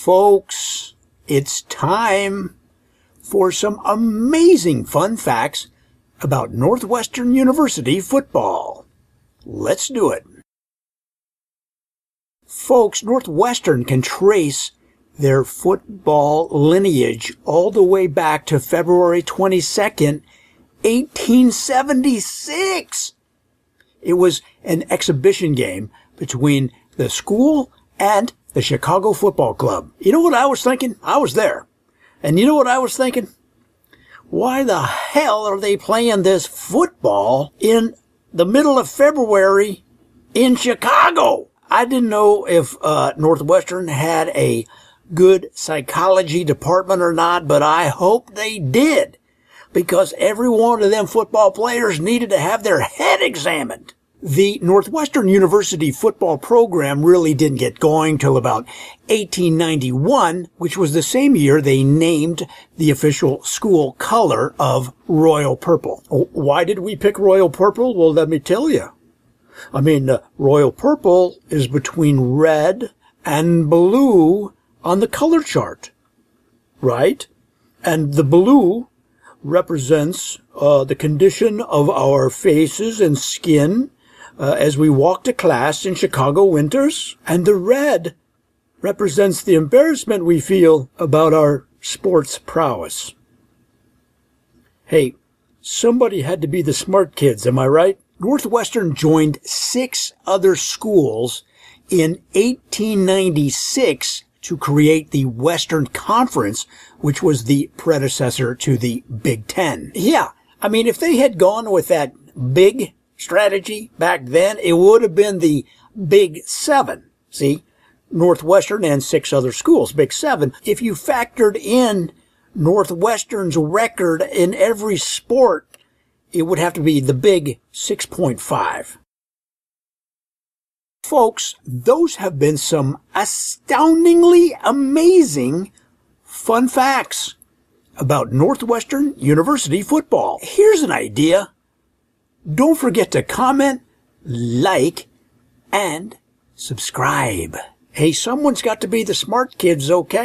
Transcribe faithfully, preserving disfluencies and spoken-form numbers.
Folks, it's time for some amazing fun facts about Northwestern University football. Let's do it. Folks, Northwestern can trace their football lineage all the way back to February twenty-second, eighteen seventy-six. It was an exhibition game between the school and the Chicago Football Club. You know what I was thinking? I was there. And you know what I was thinking? Why the hell are they playing this football in the middle of February in Chicago? I didn't know if uh, Northwestern had a good psychology department or not, but I hope they did, because every one of them football players needed to have their head examined. The Northwestern University football program really didn't get going till about eighteen ninety-one, which was the same year they named the official school color of royal purple. Why did we pick royal purple? Well, let me tell you. I mean, uh, royal purple is between red and blue on the color chart, right? And the blue represents uh, the condition of our faces and skin uh, as we walk to class in Chicago winters. And the red represents the embarrassment we feel about our sports prowess. Hey, somebody had to be the smart kids, am I right? Northwestern joined six other schools in eighteen ninety-six to create the Western Conference, which was the predecessor to the Big Ten. Yeah, I mean, if they had gone with that big strategy back then, it would have been the Big Seven. See, Northwestern and six other schools, Big Seven. If you factored in Northwestern's record in every sport, it would have to be the Big six point five. Folks, those have been some astoundingly amazing fun facts about Northwestern University football. Here's an idea. Don't forget to comment, like, and subscribe. Hey, someone's got to be the smart kids, okay?